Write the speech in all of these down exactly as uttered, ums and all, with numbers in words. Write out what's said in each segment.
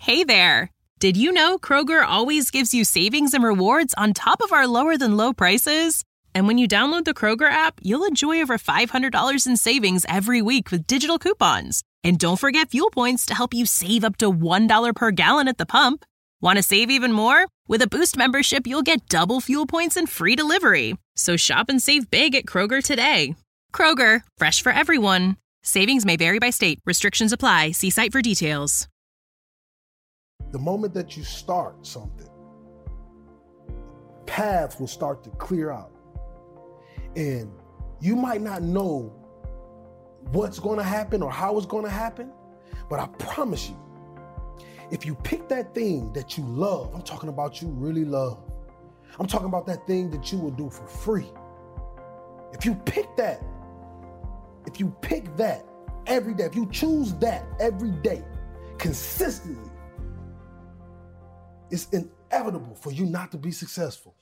Hey there! Did you know Kroger always gives you savings and rewards on top of our lower-than-low prices? And when you download the Kroger app, you'll enjoy over five hundred dollars in savings every week with digital coupons. And don't forget fuel points to help you save up to one dollar per gallon at the pump. Want to save even more? With a Boost membership, you'll get double fuel points and free delivery. So shop and save big at Kroger today. Kroger, fresh for everyone. Savings may vary by state. Restrictions apply. See site for details. The moment that you start something, paths will start to clear out. And you might not know what's going to happen or how it's going to happen, but I promise you, if you pick that thing that you love, I'm talking about you really love, I'm talking about that thing that you will do for free. If you pick that, if you pick that every day, if you choose that every day, consistently, it's inevitable for you not to be successful.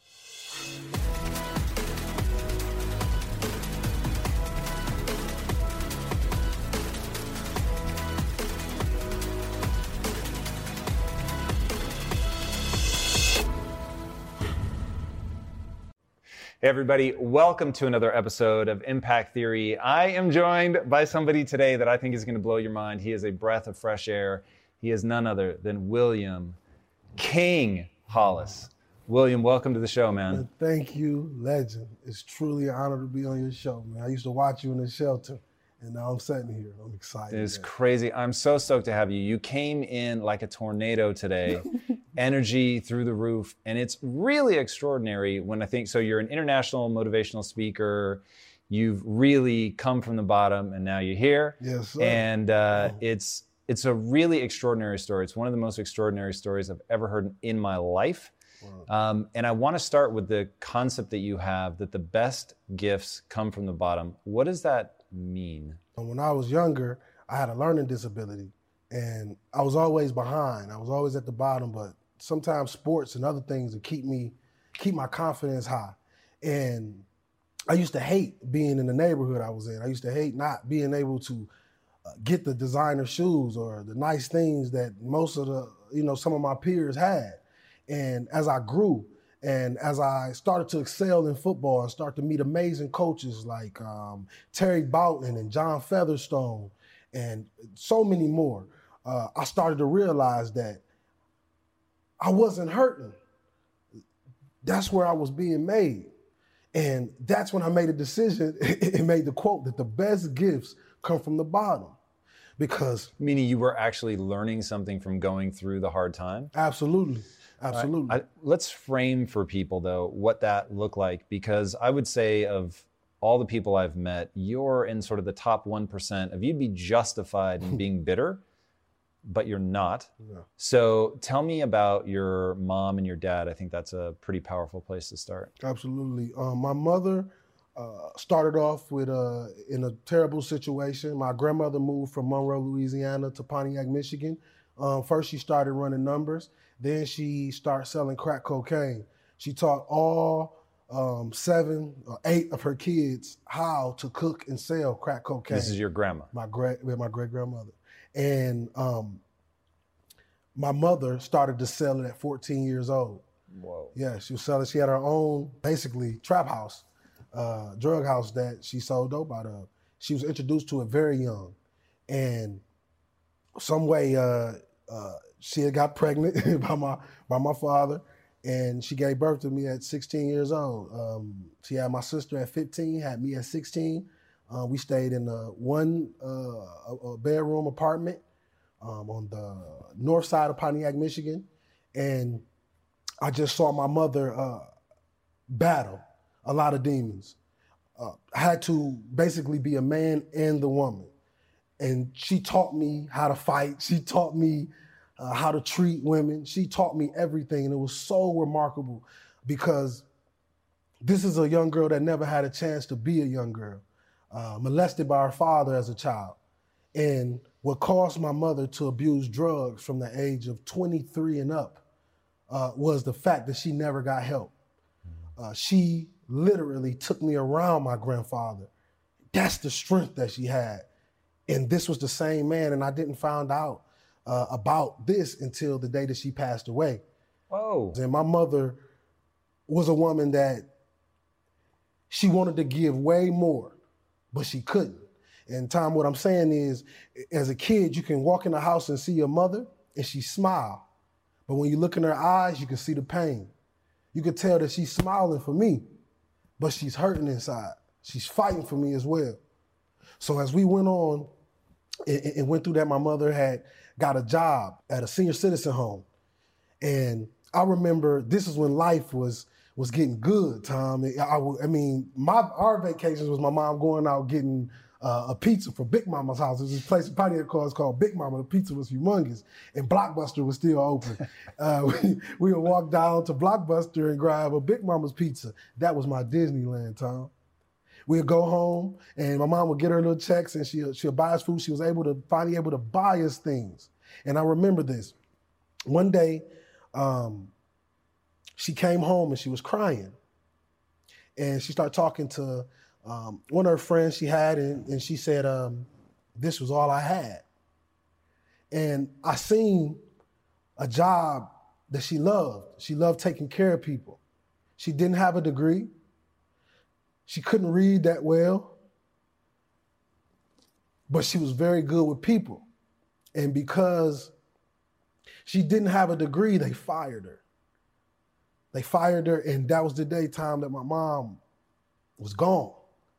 Hey everybody, welcome to another episode of Impact Theory. I am joined by somebody today that I think is going to blow your mind. He is a breath of fresh air. He is none other than William King Hollis. William, welcome to the show, man. Thank you, legend. It's truly an honor to be on your show, man. I used to watch you in the shelter, and now I'm sitting here. I'm excited. It's man. Crazy. I'm so stoked to have you. You came in like a tornado today. Energy through the roof, and it's really extraordinary when I think, so you're an international motivational speaker, you've really come from the bottom, and now you're here. Yes, sir. And uh, it's it's a really extraordinary story. It's one of the most extraordinary stories I've ever heard in my life. Wow. Um, and I want to start with the concept that you have that the best gifts come from the bottom. What does that mean? When I was younger, I had a learning disability, and I was always behind. I was always at the bottom, but sometimes sports and other things would keep me, keep my confidence high. And I used to hate being in the neighborhood I was in. I used to hate not being able to uh, get the designer shoes or the nice things that most of the, you know, some of my peers had. And as I grew and as I started to excel in football and start to meet amazing coaches like um, Terry Boughton and John Featherstone and so many more, uh, I started to realize that I wasn't hurting. That's where I was being made. And that's when I made a decision and made the quote that the best gifts come from the bottom. Because meaning you were actually learning something from going through the hard time? Absolutely. Absolutely. Right. I, let's frame for people, though, what that looked like, because I would say of all the people I've met, you're in sort of the top one percent of you'd be justified in being bitter, but you're not. Yeah. So tell me about your mom and your dad. I think that's a pretty powerful place to start. Absolutely. Um, my mother uh, started off with uh, in a terrible situation. My grandmother moved from Monroe, Louisiana to Pontiac, Michigan. Um, first, she started running numbers. Then she started selling crack cocaine. She taught all um, seven or eight of her kids how to cook and sell crack cocaine. This is your grandma? My great, my great-grandmother. And um, my mother started to sell it at fourteen years old. Whoa. Yeah, she was selling, she had her own, basically, trap house, uh, drug house that she sold dope out of. She was introduced to it very young. And some way, uh, uh, she had got pregnant by my by my father, and she gave birth to me at sixteen years old. Um, she had my sister at fifteen, had me at sixteen. Uh, we stayed in a one uh, a bedroom apartment um, on the north side of Pontiac, Michigan, and I just saw my mother uh, battle a lot of demons. Uh, I had to basically be a man and the woman, and she taught me how to fight. She taught me uh, how to treat women. She taught me everything, and it was so remarkable because this is a young girl that never had a chance to be a young girl. Uh, molested by her father as a child. And what caused my mother to abuse drugs from the age of twenty-three and up uh, was the fact that she never got help. Uh, she literally took me around my grandfather. That's the strength that she had. And this was the same man, and I didn't find out uh, about this until the day that she passed away. Whoa. And my mother was a woman that she wanted to give way more, but she couldn't. And Tom, what I'm saying is, as a kid, you can walk in the house and see your mother and she smile. But when you look in her eyes, you can see the pain. You could tell that she's smiling for me, but she's hurting inside. She's fighting for me as well. So as we went on and, and went through that, my mother had got a job at a senior citizen home. And I remember this is when life was was getting good, Tom. I, I mean, my our vacations was my mom going out getting uh, a pizza from Big Mama's house. There's this place in Pontiac called called Big Mama. The pizza was humongous, and Blockbuster was still open. uh, we, we would walk down to Blockbuster and grab a Big Mama's pizza. That was my Disneyland, Tom. We'd go home, and my mom would get her little checks, and she'll, she'll buy us food. She was able to finally able to buy us things. And I remember this. One day, um, she came home and she was crying. And she started talking to um, one of her friends she had, and, and she said, um, this was all I had. And I seen a job that she loved. She loved taking care of people. She didn't have a degree. She couldn't read that well, but she was very good with people. And because she didn't have a degree, they fired her. They fired her, and that was the day, Tom, that my mom was gone.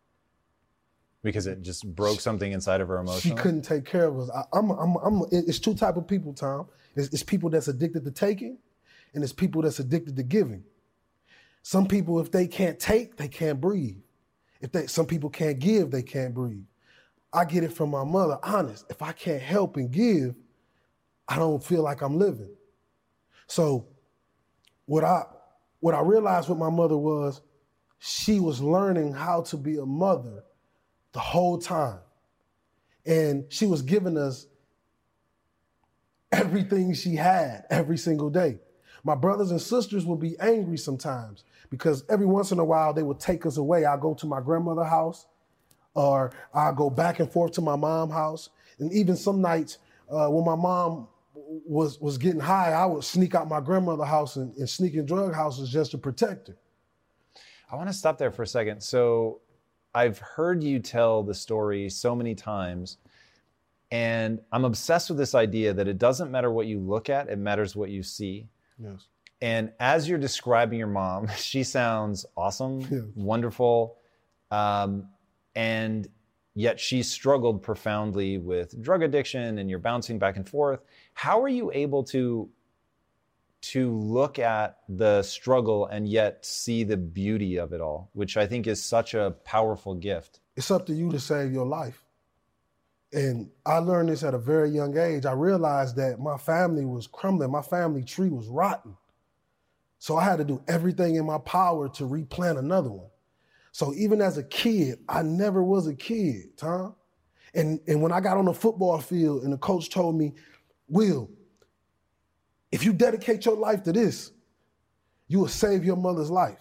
Because it just broke something inside of her emotionally? She couldn't take care of us. I, I'm, I'm, I'm, it's two type of people, Tom. It's, it's people that's addicted to taking, and it's people that's addicted to giving. Some people, if they can't take, they can't breathe. If they, some people can't give, they can't breathe. I get it from my mother, honest. If I can't help and give, I don't feel like I'm living. So what I what I realized with my mother was she was learning how to be a mother the whole time. And she was giving us everything she had every single day. My brothers and sisters would be angry sometimes because every once in a while they would take us away. I'll go to my grandmother's house, or I'll go back and forth to my mom's house. And even some nights uh, when my mom was was getting high, I would sneak out my grandmother's house and, and sneak in drug houses just to protect her. I want to stop there for a second. So I've heard you tell the story so many times, and I'm obsessed with this idea that it doesn't matter what you look at, it matters what you see. Yes. And as you're describing your mom, she sounds awesome, Yeah. wonderful, um, and yet she struggled profoundly with drug addiction, and you're bouncing back and forth. How are you able to, to look at the struggle and yet see the beauty of it all, which I think is such a powerful gift? It's up to you to save your life. And I learned this at a very young age. I realized that my family was crumbling. My family tree was rotten. So I had to do everything in my power to replant another one. So even as a kid, I never was a kid, Tom. And, and when I got on the football field and the coach told me, Will, if you dedicate your life to this, you will save your mother's life.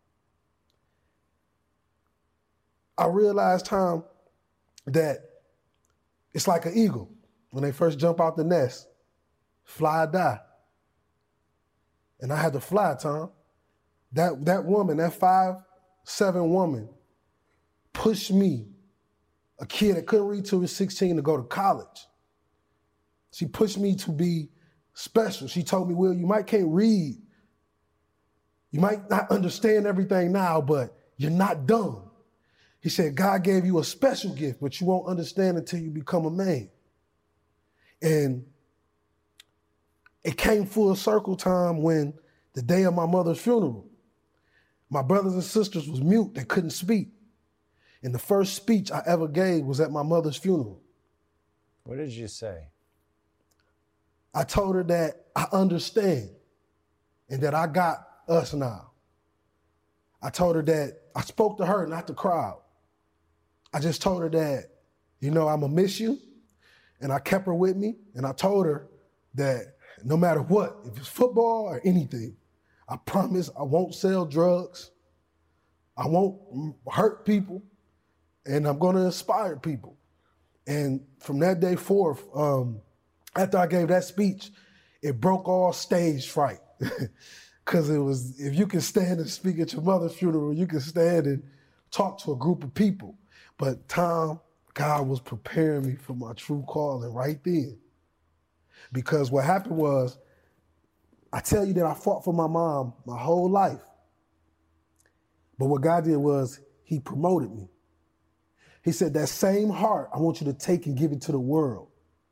I realized, Tom, that it's like an eagle. When they first jump out the nest, fly or die. And I had to fly, Tom. That, that woman, that five, seven woman, pushed me, a kid that couldn't read till he was sixteen, to go to college. She pushed me to be special. She told me, Will, you might can't read. You might not understand everything now, but you're not dumb. He said, God gave you a special gift, but you won't understand until you become a man. And it came full circle, Tom, when the day of my mother's funeral, my brothers and sisters was mute. They couldn't speak. And the first speech I ever gave was at my mother's funeral. What did you say? I told her that I understand and that I got us now. I told her that I spoke to her, not the crowd. I just told her that, you know, I'm gonna miss you. And I kept her with me. And I told her that no matter what, if it's football or anything, I promise I won't sell drugs. I won't hurt people. And I'm gonna inspire people. And from that day forth, um, after I gave that speech, it broke all stage fright. Because it was, if you can stand and speak at your mother's funeral, you can stand and talk to a group of people. But Tom, God was preparing me for my true calling right then. Because what happened was, I tell you that I fought for my mom my whole life. But what God did was, he promoted me. He said, that same heart, I want you to take and give it to the world.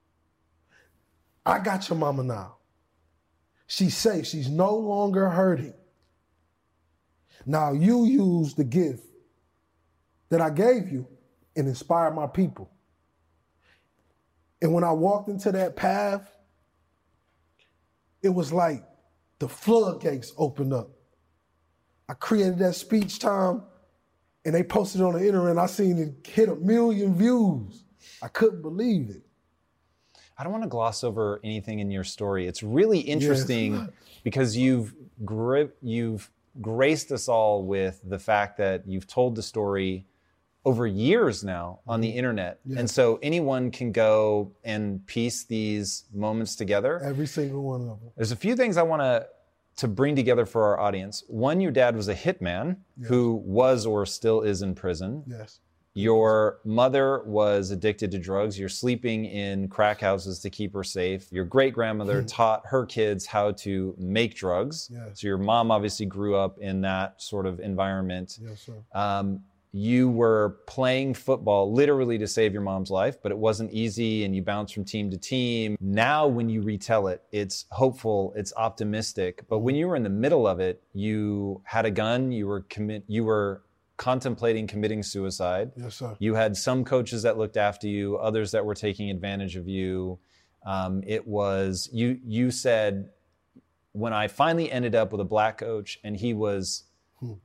I got your mama now. She's safe. She's no longer hurting. Now you use the gift that I gave you and inspire my people. And when I walked into that path, it was like the floodgates opened up. I created that speech time and they posted it on the internet and I seen it hit a million views. I couldn't believe it. I don't want to gloss over anything in your story. It's really interesting yes. because you've gri- you've graced us all with the fact that you've told the story over years now on the internet. Yeah. And so anyone can go and piece these moments together. Every single one of them. There's a few things I want to to bring together for our audience. One, your dad was a hitman yes. who was or still is in prison. Yes. Your mother was addicted to drugs. You're sleeping in crack houses to keep her safe. Your great-grandmother taught her kids how to make drugs. Yes. So your mom obviously grew up in that sort of environment. Yes, sir. Um, you were playing football literally to save your mom's life, but it wasn't easy and you bounced from team to team. Now when you retell it, it's hopeful, it's optimistic. But when you were in the middle of it, you had a gun, you were commit, you were contemplating committing suicide. Yes, sir. You had some coaches that looked after you, others that were taking advantage of you. Um, it was, you, you said, when I finally ended up with a black coach and he was hmm.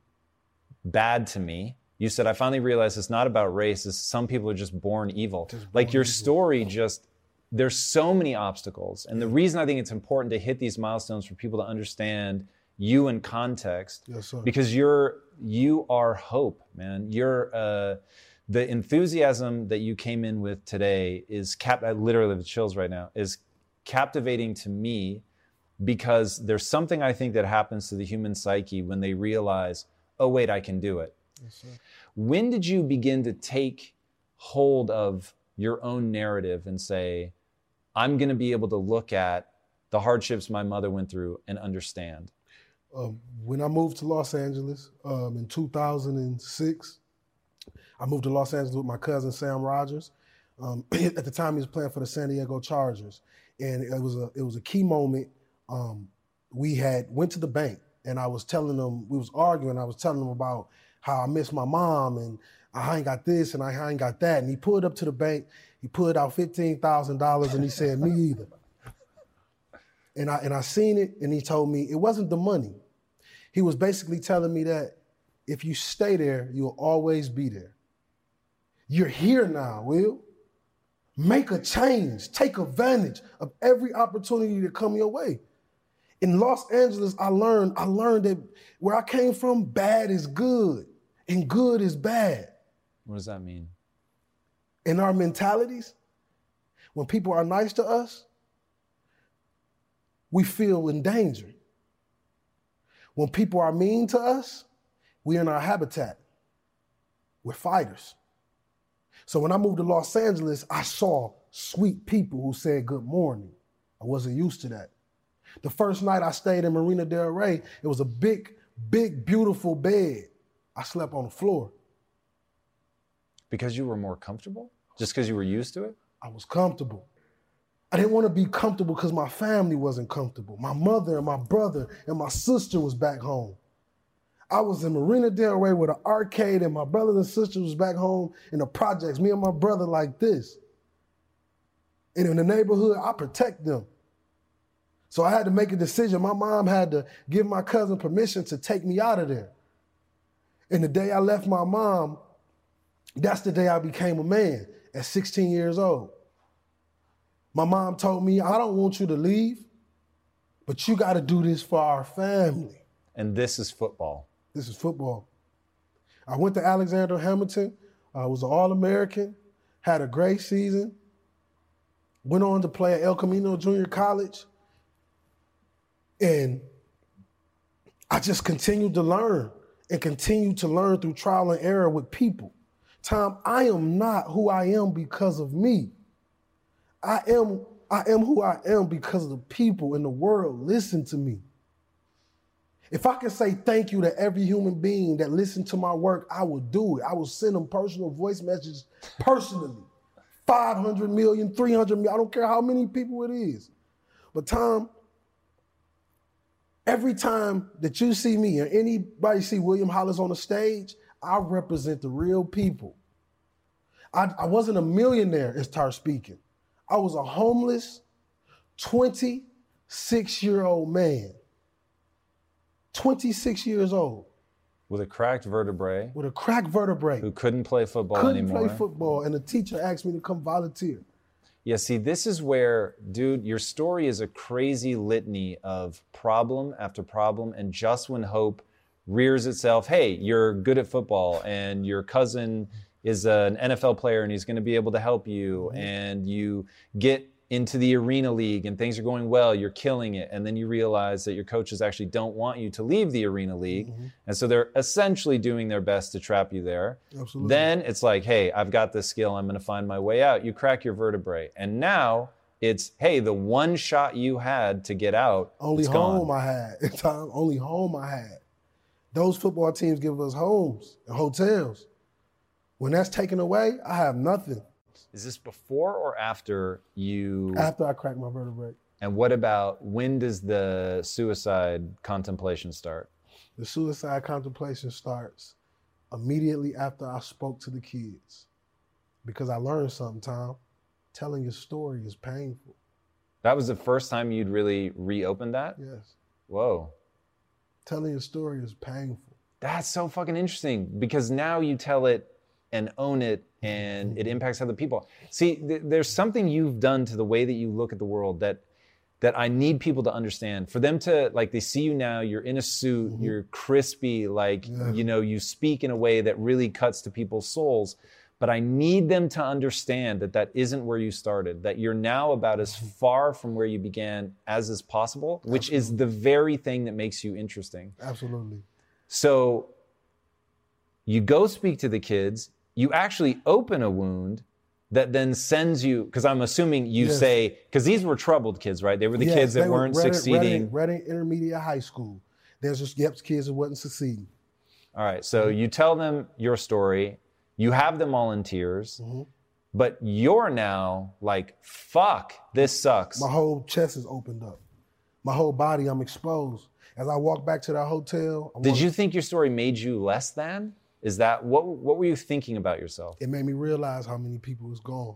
bad to me, you said, I finally realized it's not about race. It's some people are just born evil. Just born like your evil. Story just, there's so many obstacles. And the reason I think it's important to hit these milestones for people to understand you in context, yes, sir. Because you're, you are hope, man. You're, uh, the enthusiasm that you came in with today is, cap- I literally have chills right now, is captivating to me because there's something I think that happens to the human psyche when they realize, oh wait, I can do it. Yes, sir. When did you begin to take hold of your own narrative and say, I'm going to be able to look at the hardships my mother went through and understand? Um, when I moved to Los Angeles um, in two thousand six, I moved to Los Angeles with my cousin Sam Rogers. Um, at the time, he was playing for the San Diego Chargers, and it was a it was a key moment. Um, we had went to the bank, and I was telling them we was arguing. I was telling them about how I miss my mom, and I ain't got this, and I ain't got that. And he pulled up to the bank. He pulled out fifteen thousand dollars, and he said, "Me either." And I and I seen it, and he told me it wasn't the money. He was basically telling me that if you stay there, you'll always be there. You're here now, Will. Make a change. Take advantage of every opportunity to come your way. In Los Angeles, I learned, I learned that where I came from, bad is good, and good is bad. What does that mean? In our mentalities, when people are nice to us, we feel in danger. When people are mean to us, we're in our habitat. We're fighters. So when I moved to Los Angeles, I saw sweet people who said good morning. I wasn't used to that. The first night I stayed in Marina Del Rey, it was a big, big, beautiful bed. I slept on the floor. Because you were more comfortable? Just because you were used to it? I was comfortable. I didn't want to be comfortable because my family wasn't comfortable. My mother and my brother and my sister was back home. I was in Marina Del Rey with an arcade and my brothers and sisters was back home in the projects, me and my brother like this. And in the neighborhood, I protect them. So I had to make a decision. My mom had to give my cousin permission to take me out of there. And the day I left my mom, that's the day I became a man at sixteen years old. My mom told me, I don't want you to leave, but you got to do this for our family. And this is football. This is football. I went to Alexander Hamilton. I was an All-American, had a great season. Went on to play at El Camino Junior College. And I just continued to learn and continued to learn through trial and error with people. Tom, I am not who I am because of me. I am, I am who I am because of the people in the world listen to me. If I can say thank you to every human being that listened to my work, I will do it. I will send them personal voice messages personally. five hundred million, three hundred million, I don't care how many people it is. But Tom, every time that you see me or anybody see William Hollis on the stage, I represent the real people. I, I wasn't a millionaire as Tar speaking. I was a homeless twenty-six-year-old man. twenty-six years old. With a cracked vertebrae. With a cracked vertebrae. Who couldn't play football couldn't anymore. Couldn't play football, and the teacher asked me to come volunteer. Yeah, see, this is where, dude, your story is a crazy litany of problem after problem, and just when hope rears itself, hey, you're good at football, and your cousin is an N F L player, and he's going to be able to help you, mm-hmm. and you get into the Arena League, and things are going well, you're killing it, and then you realize that your coaches actually don't want you to leave the Arena League, mm-hmm. and so they're essentially doing their best to trap you there. Absolutely. Then it's like, hey, I've got this skill, I'm going to find my way out. You crack your vertebrae, and now it's, hey, the one shot you had to get out, only it's home gone. I had. Time, only home I had. Those football teams give us homes and hotels. When that's taken away, I have nothing. Is this before or after you? After I cracked my vertebrae. And what about, when does the suicide contemplation start? The suicide contemplation starts immediately after I spoke to the kids. Because I learned something, Tom. Telling your story is painful. That was the first time you'd really reopened that? Yes. Whoa. Telling your story is painful. That's so fucking interesting, because now you tell it and own it, and it impacts other people. See, th- there's something you've done to the way that you look at the world that that I need people to understand. For them to, like, they see you now, you're in a suit, mm-hmm. you're crispy, like, yeah. you know, you speak in a way that really cuts to people's souls. But I need them to understand that that isn't where you started, that you're now about as far from where you began as is possible, which Absolutely. Is the very thing that makes you interesting. Absolutely. So you go speak to the kids, you actually open a wound that then sends you, because I'm assuming you yes. say, because these were troubled kids, right? They were the yes, kids that weren't were Reading, succeeding. Reading, Reading Intermediate High School. There's just, yep, kids that wasn't succeeding. All right, so mm-hmm. you tell them your story, you have them all in tears, mm-hmm. but you're now like, fuck, this sucks. My whole chest is opened up. My whole body, I'm exposed. As I walk back to that hotel. I Did walk, you think your story made you less than? Is that, what What were you thinking about yourself? It made me realize how many people was gone.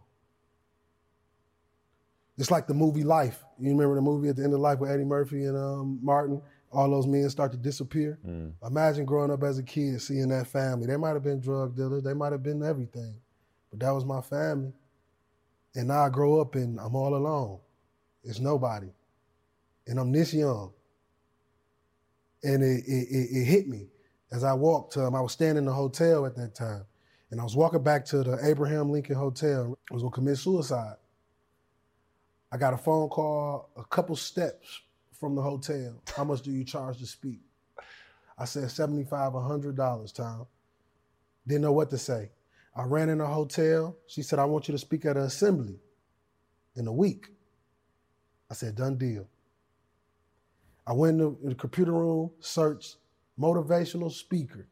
It's like the movie Life. You remember the movie at the end of Life with Eddie Murphy and um, Martin? All those men start to disappear. Mm. Imagine growing up as a kid, seeing that family. They might have been drug dealers. They might have been everything. But that was my family. And now I grow up and I'm all alone. It's nobody. And I'm this young. And it, it, it, it hit me. As I walked to him, I was staying in the hotel at that time. And I was walking back to the Abraham Lincoln Hotel. I was gonna commit suicide. I got a phone call a couple steps from the hotel. How much do you charge to speak? I said seventy-five dollars, one hundred dollars, Tom. Didn't know what to say. I ran in the hotel. She said, I want you to speak at an assembly in a week. I said, done deal. I went in the, in the computer room, searched motivational speaker.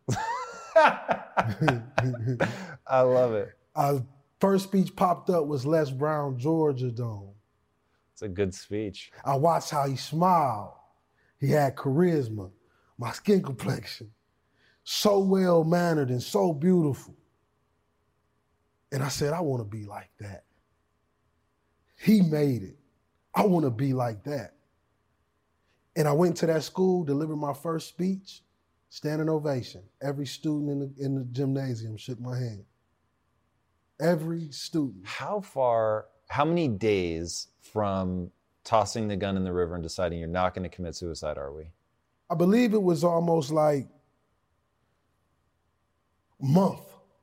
I love it. Our first speech popped up was Les Brown, Georgia Dome. It's a good speech. I watched how he smiled. He had charisma, my skin complexion, so well-mannered and so beautiful. And I said, I want to be like that. He made it. I want to be like that. And I went to that school, delivered my first speech, standing ovation. Every student in the, in the gymnasium shook my hand. Every student. How far, how many days from tossing the gun in the river and deciding you're not going to commit suicide are we? I believe it was almost like a month.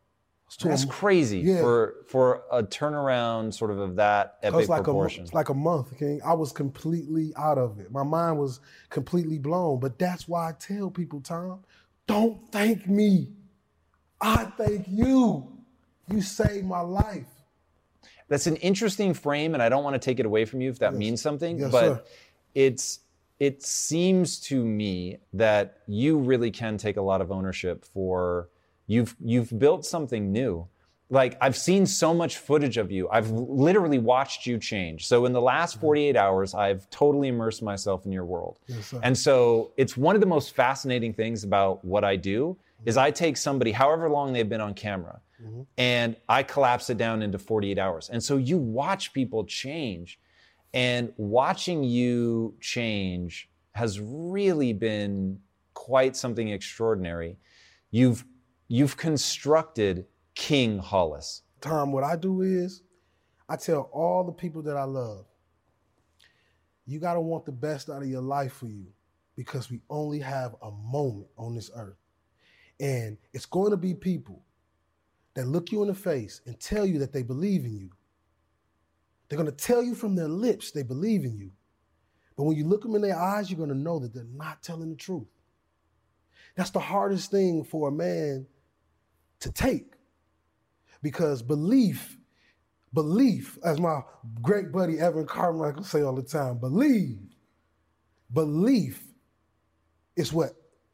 That's crazy yeah. for for a turnaround sort of of that epic like proportion. A, it's like a month, King. I was completely out of it. My mind was completely blown. But that's why I tell people, Tom, don't thank me. I thank you. You saved my life. That's an interesting frame, and I don't want to take it away from you if that yes. means something, yes, but sir. it's it seems to me that you really can take a lot of ownership for you've you've built something new. Like, I've seen so much footage of you. I've literally watched you change. So in the last forty-eight hours, I've totally immersed myself in your world. Yes, sir. And so it's one of the most fascinating things about what I do is I take somebody, however long they've been on camera, mm-hmm. and I collapse it down into forty-eight hours. And so you watch people change, and watching you change has really been quite something extraordinary. You've you've constructed King Hollis. Tom, what I do is I tell all the people that I love, you got to want the best out of your life for you, because we only have a moment on this earth. And it's going to be people that look you in the face and tell you that they believe in you. They're going to tell you from their lips they believe in you. But when you look them in their eyes, you're going to know that they're not telling the truth. That's the hardest thing for a man to take. Because belief, belief, as my great buddy Evan Carmichael say all the time, believe, belief is what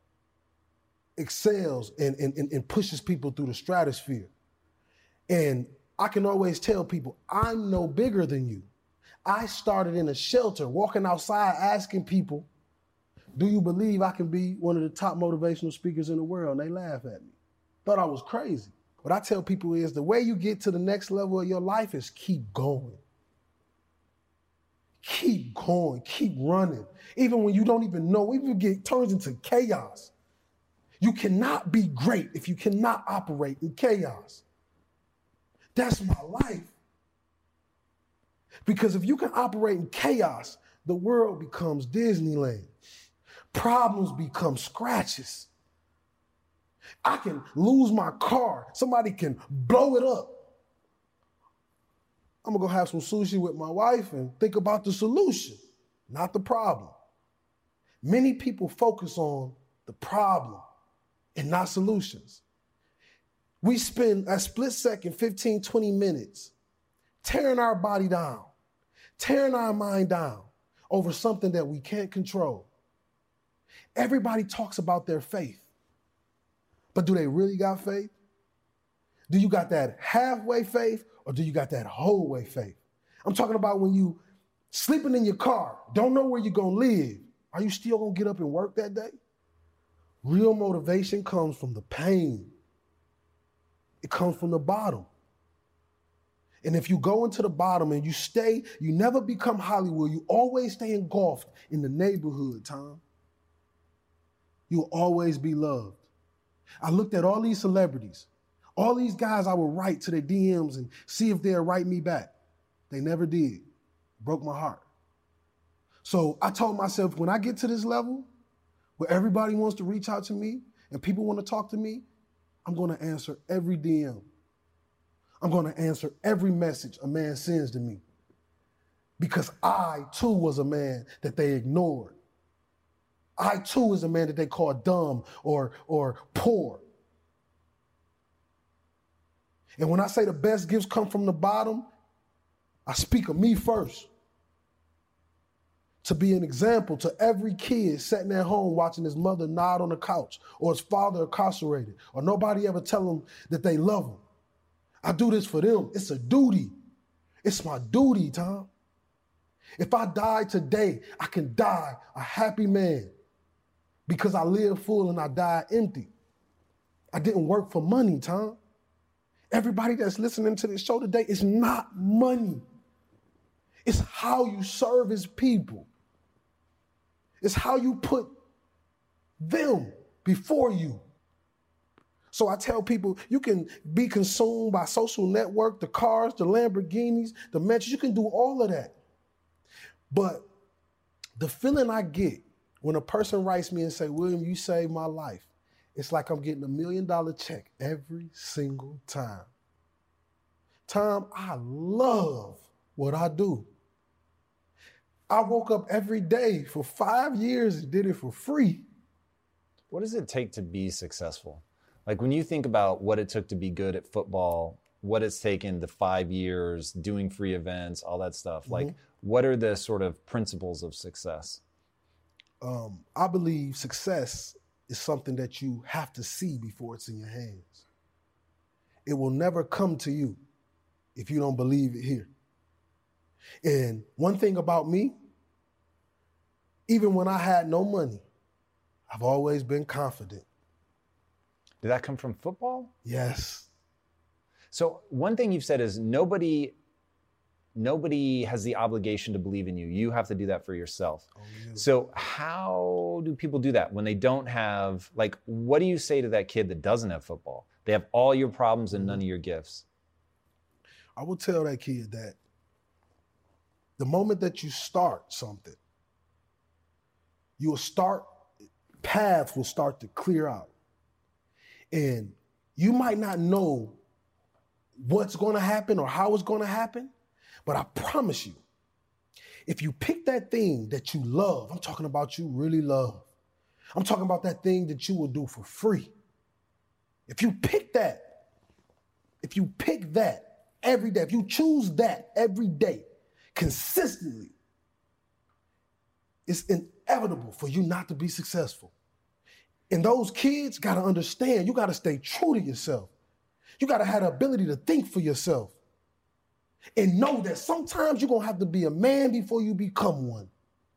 excels and, and, and pushes people through the stratosphere. And I can always tell people, I'm no bigger than you. I started in a shelter, walking outside asking people, do you believe I can be one of the top motivational speakers in the world? And they laugh at me. Thought I was crazy. What I tell people is the way you get to the next level of your life is keep going. Keep going, keep running. Even when you don't even know, even if it turns into chaos. You cannot be great if you cannot operate in chaos. That's my life. Because if you can operate in chaos, the world becomes Disneyland. Problems become scratches. I can lose my car. Somebody can blow it up. I'm gonna go have some sushi with my wife and think about the solution, not the problem. Many people focus on the problem and not solutions. We spend a split second, fifteen, twenty minutes tearing our body down, tearing our mind down over something that we can't control. Everybody talks about their faith. But do they really got faith? Do you got that halfway faith or do you got that whole way faith? I'm talking about when you sleeping in your car, don't know where you're gonna live. Are you still gonna get up and work that day? Real motivation comes from the pain. It comes from the bottom. And if you go into the bottom and you stay, you never become Hollywood, you always stay engulfed in the neighborhood, Tom. You'll always be loved. I looked at all these celebrities, all these guys I would write to their D Ms and see if they'll write me back. They never did. Broke my heart. So I told myself, when I get to this level where everybody wants to reach out to me and people want to talk to me, I'm going to answer every D M. I'm going to answer every message a man sends to me. Because I, too, was a man that they ignored. I, too, was a man that they called dumb or, or poor. And when I say the best gifts come from the bottom, I speak of me first. To be an example to every kid sitting at home watching his mother nod on the couch or his father incarcerated or nobody ever tell them that they love him. I do this for them. It's a duty. It's my duty, Tom. If I die today, I can die a happy man because I live full and I die empty. I didn't work for money, Tom. Everybody that's listening to this show today, it's not money. It's how you service people. It's how you put them before you. So I tell people, you can be consumed by social network, the cars, the Lamborghinis, the mansions. You can do all of that. But the feeling I get when a person writes me and say, William, you saved my life, it's like I'm getting a million dollar check every single time. Tom, I love what I do. I woke up every day for five years and did it for free. What does it take to be successful? Like when you think about what it took to be good at football, what it's taken the five years, doing free events, all that stuff, mm-hmm. like what are the sort of principles of success? Um, I believe success is something that you have to see before it's in your hands. It will never come to you if you don't believe it here. And one thing about me, even when I had no money, I've always been confident. Did that come from football? Yes. So one thing you've said is nobody, nobody has the obligation to believe in you. You have to do that for yourself. Oh, yeah. So how do people do that when they don't have, like, what do you say to that kid that doesn't have football? They have all your problems and none of your gifts. I will tell that kid that the moment that you start something, you will start, paths will start to clear out. And you might not know what's going to happen or how it's going to happen, but I promise you, if you pick that thing that you love, I'm talking about you really love, I'm talking about that thing that you will do for free. If you pick that, if you pick that every day, if you choose that every day, consistently, it's inevitable for you not to be successful. And those kids got to understand, you got to stay true to yourself. You got to have the ability to think for yourself and know that sometimes you're going to have to be a man before you become one.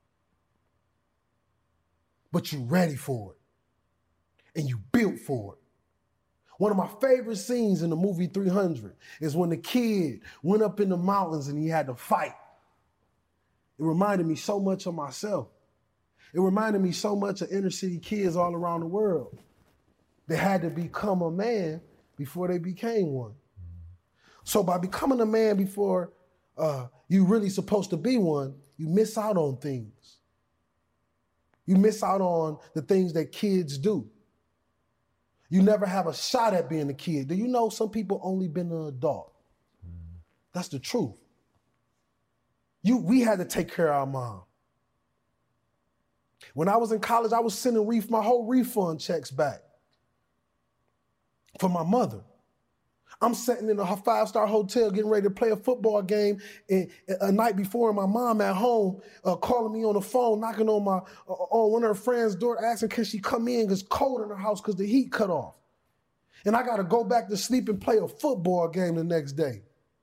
But you're ready for it and you built for it. One of my favorite scenes in the movie three hundred is when the kid went up in the mountains and he had to fight. It reminded me so much of myself. It reminded me so much of inner city kids all around the world. They had to become a man before they became one. So by becoming a man before uh, you really supposed to be one, you miss out on things. You miss out on the things that kids do. You never have a shot at being a kid. Do you know some people only been an adult? Mm. That's the truth. You, we had to take care of our mom. When I was in college, I was sending ref- my whole refund checks back for my mother. I'm sitting in a five-star hotel getting ready to play a football game and, a night before, and my mom at home uh, calling me on the phone, knocking on my uh, on one of her friends' door, asking can she come in because it's cold in her house because the heat cut off. And I got to go back to sleep and play a football game the next day.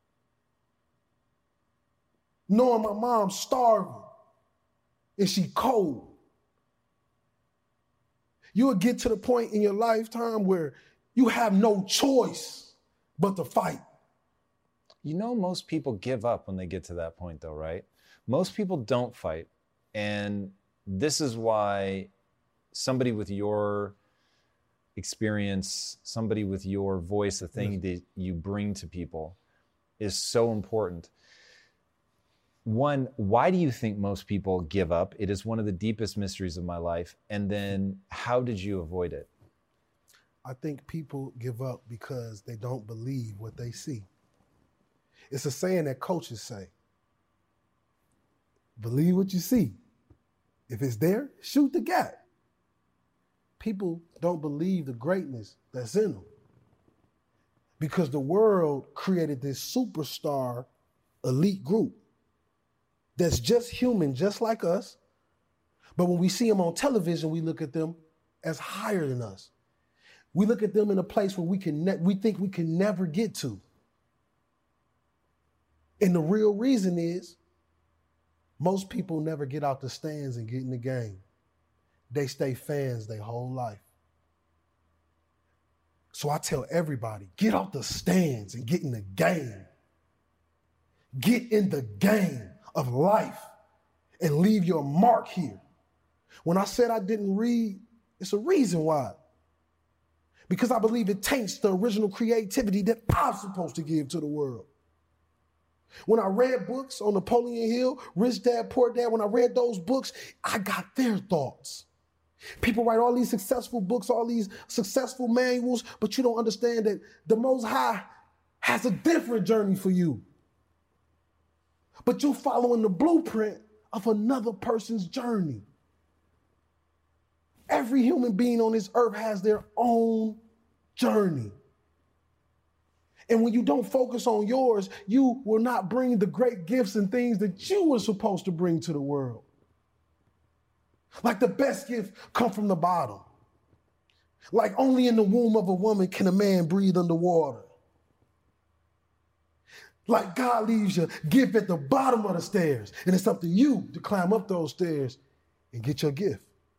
Knowing my mom's starving and she cold. You will get to the point in your lifetime where you have no choice but to fight. You know, most people give up when they get to that point, though, right? Most people don't fight. And this is why somebody with your experience, somebody with your voice, the thing yes. that you bring to people is so important. One, why do you think most people give up? It is one of the deepest mysteries of my life. And then how did you avoid it? I think people give up because they don't believe what they see. It's a saying that coaches say, believe what you see. If it's there, shoot the gap. People don't believe the greatness that's in them because the world created this superstar elite group that's just human, just like us. But when we see them on television, we look at them as higher than us. We look at them in a place where we can ne- we think we can never get to. And the real reason is most people never get out the stands and get in the game. They stay fans their whole life. So I tell everybody, get out the stands and get in the game. Get in the game of life and leave your mark here. When I said I didn't read, it's a reason why. Because I believe it taints the original creativity that I'm supposed to give to the world. When I read books on Napoleon Hill, Rich Dad, Poor Dad, when I read those books, I got their thoughts. People write all these successful books, all these successful manuals, but you don't understand that the Most High has a different journey for you. But you're following the blueprint of another person's journey. Every human being on this earth has their own journey. And when you don't focus on yours, you will not bring the great gifts and things that you were supposed to bring to the world. Like the best gift come from the bottom. Like only in the womb of a woman can a man breathe underwater. Like God leaves your gift at the bottom of the stairs, and it's up to you to climb up those stairs and get your gift.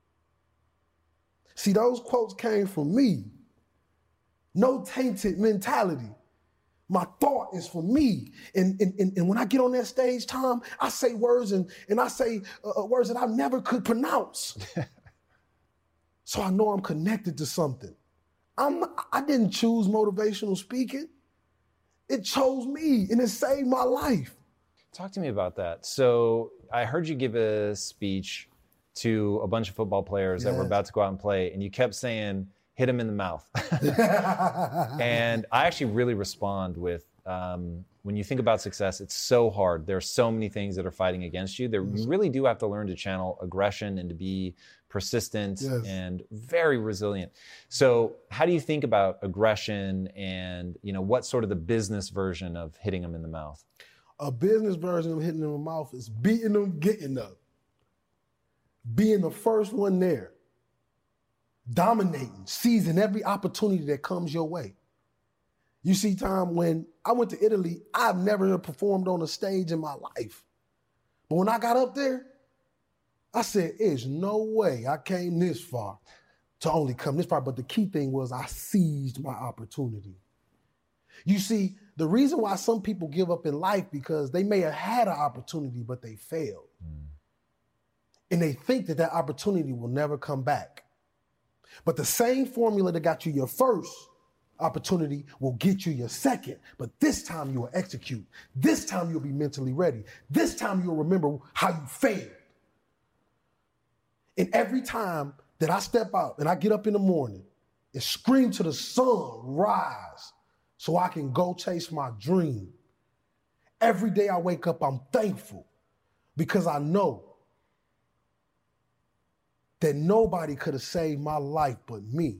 See, those quotes came from me. No tainted mentality. My thought is for me. And, and, and, and when I get on that stage, Tom, I say words and, and I say uh, words that I never could pronounce. So I know I'm connected to something. I'm, I didn't choose motivational speaking. It chose me and it saved my life. Talk to me about that. So I heard you give a speech to a bunch of football players yes. that were about to go out and play, and you kept saying, hit him in the mouth. And I actually really respond with, um, when you think about success, it's so hard. There are so many things that are fighting against you. There, you really do have to learn to channel aggression and to be persistent yes. and very resilient. So how do you think about aggression and, you know, what's sort of the business version of hitting them in the mouth? A business version of hitting them in the mouth is beating them, getting them. Being the first one there. Dominating, seizing every opportunity that comes your way. You see, Tom, when I went to Italy, I've never performed on a stage in my life. But when I got up there, I said, there's no way I came this far to only come this far. But the key thing was I seized my opportunity. You see, the reason why some people give up in life because they may have had an opportunity, but they failed. Mm. And they think that that opportunity will never come back. But the same formula that got you your first opportunity will get you your second. But this time you will execute. This time you'll be mentally ready. This time you'll remember how you failed. And every time that I step out and I get up in the morning and scream to the sun, rise, so I can go chase my dream. Every day I wake up, I'm thankful because I know that nobody could have saved my life but me.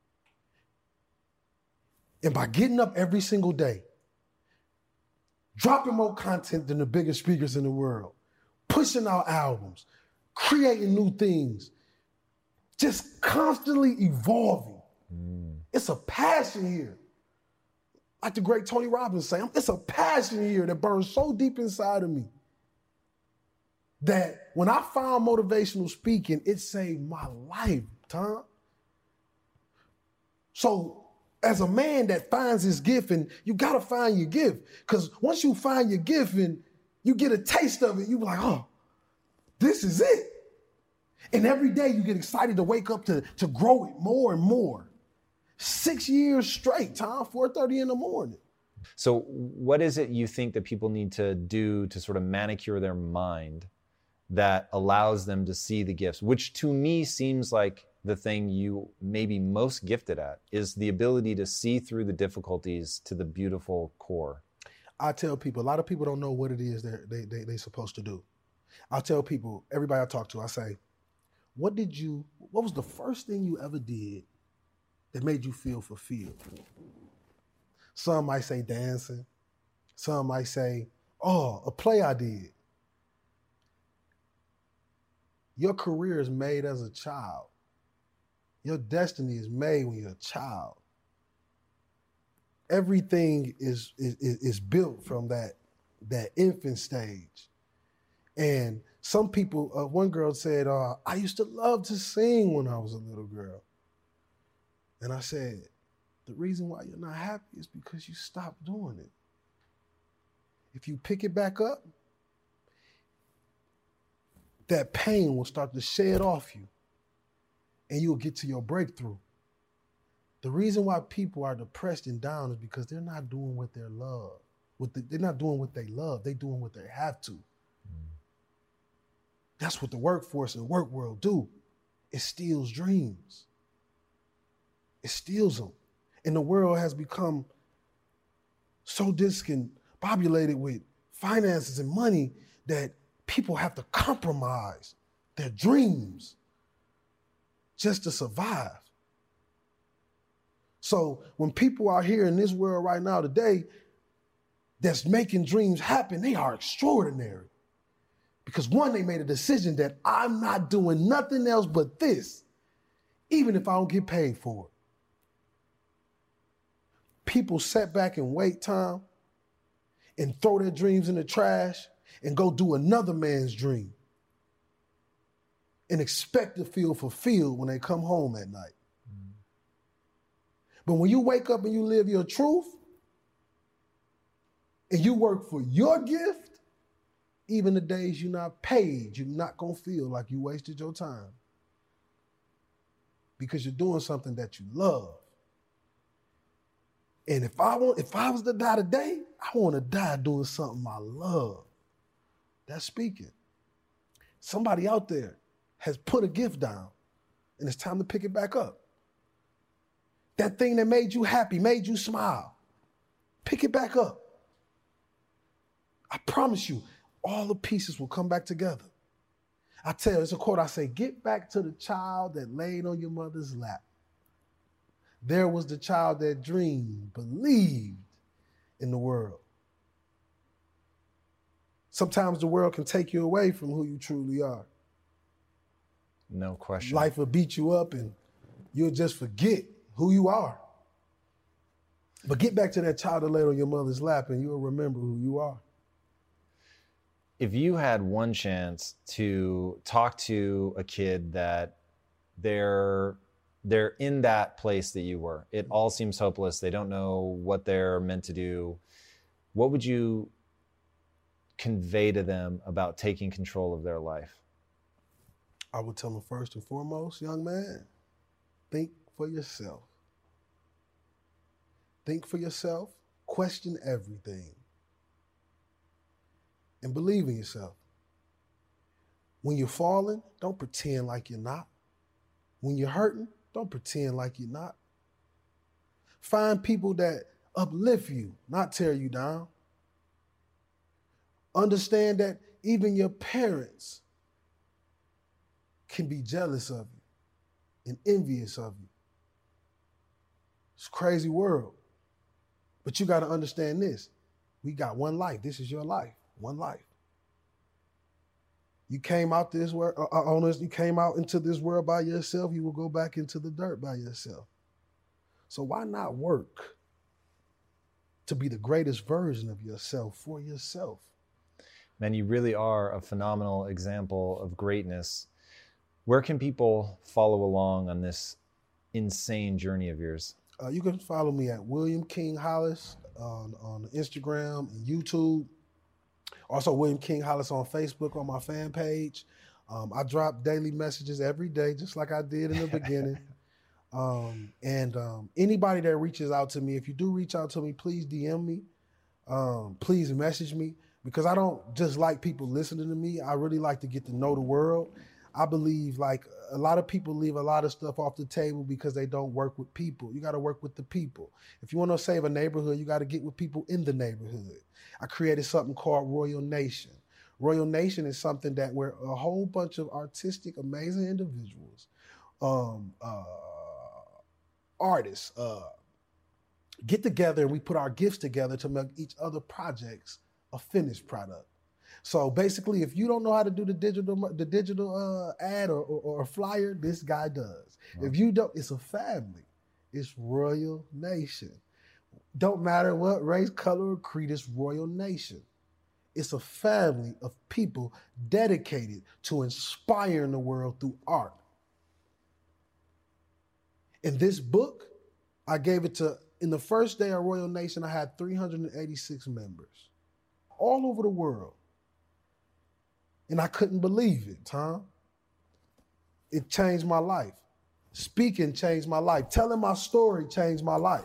And by getting up every single day, dropping more content than the biggest speakers in the world, pushing out albums, creating new things, just constantly evolving. Mm. It's a passion here. Like the great Tony Robbins saying, it's a passion here that burns so deep inside of me that when I found motivational speaking, it saved my life, Tom. So as a man that finds his gift, and you gotta find your gift, because once you find your gift and you get a taste of it, you be like, oh, this is it. And every day you get excited to wake up to, to grow it more and more. Six years straight, Tom, four thirty in the morning. So what is it you think that people need to do to sort of manicure their mind that allows them to see the gifts, which to me seems like the thing you may be most gifted at, is the ability to see through the difficulties to the beautiful core? I tell people, a lot of people don't know what it is they're, they, they, they're supposed to do. I tell people, everybody I talk to, I say, what did you, what was the first thing you ever did that made you feel fulfilled? Some might say dancing. Some might say, oh, a play I did. Your career is made as a child. Your destiny is made when you're a child. Everything is, is, is built from that, that infant stage. And some people, uh, one girl said, uh, I used to love to sing when I was a little girl. And I said, the reason why you're not happy is because you stopped doing it. If you pick it back up, that pain will start to shed off you and you'll get to your breakthrough. The reason why people are depressed and down is because they're not doing what they love. What the, they're not doing what they love. They're doing what they have to. Mm. That's what the workforce and work world do. it steals dreams. It steals them. And the world has become so discombobulated with finances and money that people have to compromise their dreams just to survive. So when people are here in this world right now today that's making dreams happen, they are extraordinary. Because one, they made a decision that I'm not doing nothing else but this, even if I don't get paid for it. People sit back and wait time and throw their dreams in the trash and go do another man's dream and expect to feel fulfilled when they come home at night. Mm. But when you wake up and you live your truth and you work for your gift, even the days you're not paid, you're not going to feel like you wasted your time because you're doing something that you love. And if I want, if I was to die today, I want to die doing something I love. That's speaking. Somebody out there has put a gift down, and it's time to pick it back up. That thing that made you happy, made you smile, pick it back up. I promise you, all the pieces will come back together. I tell you, it's a quote I say, get back to the child that laid on your mother's lap. There was the child that dreamed, believed in the world. Sometimes the world can take you away from who you truly are. No question. Life will beat you up and you'll just forget who you are. But get back to that child that laid on your mother's lap and you'll remember who you are. If you had one chance to talk to a kid that they're they're in that place that you were, it all seems hopeless, they don't know what they're meant to do, what would you convey to them about taking control of their life? I would tell them first and foremost, young man, think for yourself. Think for yourself, question everything, and believe in yourself. When you're falling, don't pretend like you're not. When you're hurting, don't pretend like you're not. Find people that uplift you, not tear you down. Understand that even your parents can be jealous of you and envious of you. It's a crazy world. But you got to understand this. We got one life. This is your life. One life. You came out this world, uh, on this, you came out into this world by yourself, you will go back into the dirt by yourself. So why not work to be the greatest version of yourself for yourself? Man, you really are a phenomenal example of greatness. Where can people follow along on this insane journey of yours? Uh, you can follow me at William King Hollis on, on Instagram and YouTube. Also, William King Hollis on Facebook on my fan page. Um, I drop daily messages every day, just like I did in the beginning. Um, and um, anybody that reaches out to me, if you do reach out to me, please D M me. Um, please message me, because I don't just like people listening to me. I really like to get to know the world. I believe like a lot of people leave a lot of stuff off the table because they don't work with people. You got to work with the people. If you want to save a neighborhood, you got to get with people in the neighborhood. I created something called Royal Nation. Royal Nation is something that where a whole bunch of artistic, amazing individuals, um, uh, artists, uh, get together and we put our gifts together to make each other projects a finished product. So basically, if you don't know how to do the digital the digital uh, ad or, or, or a flyer, this guy does. Wow. If you don't, it's a family. It's Royal Nation. Don't matter what race, color, or creed, it's Royal Nation. It's a family of people dedicated to inspiring the world through art. In this book, I gave it to, in the first day of Royal Nation, I had three hundred eighty-six members all over the world. And I couldn't believe it, Tom. It changed my life. Speaking changed my life. Telling my story changed my life.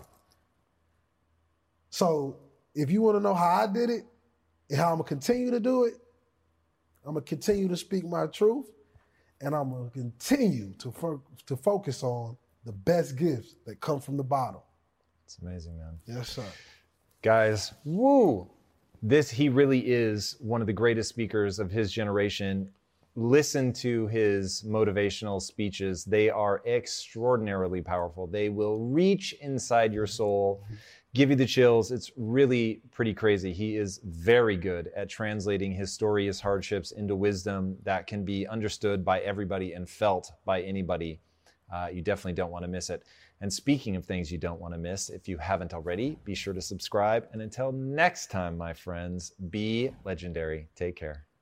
So if you want to know how I did it and how I'm going to continue to do it, I'm going to continue to speak my truth. and I'm going to continue to fo- to focus on the best gifts that come from the bottom. It's amazing, man. Yes, sir. Guys, woo! This, he really is one of the greatest speakers of his generation. Listen to his motivational speeches. They are extraordinarily powerful. They will reach inside your soul, give you the chills. It's really pretty crazy. He is very good at translating his story, his hardships into wisdom that can be understood by everybody and felt by anybody. Uh, you definitely don't want to miss it. And speaking of things you don't want to miss, if you haven't already, be sure to subscribe. And until next time, my friends, be legendary. Take care.